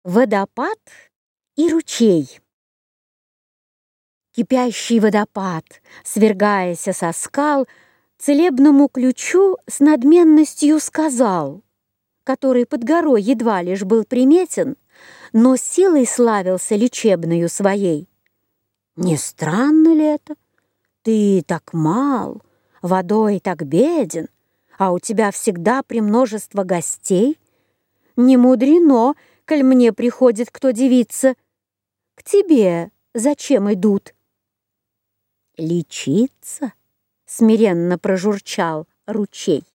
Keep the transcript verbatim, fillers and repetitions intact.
Водопад и ручей. Кипящий водопад, свергаясь со скал, целебному ключу с надменностью сказал, который под горой едва лишь был приметен, но силой славился лечебною своей: «Не странно ли это? Ты так мал, водой так беден, а у тебя всегда премножество гостей. Не мудрено, коль мне приходит кто дивиться. К тебе зачем идут?» «Лечиться?» — смиренно прожурчал ручей.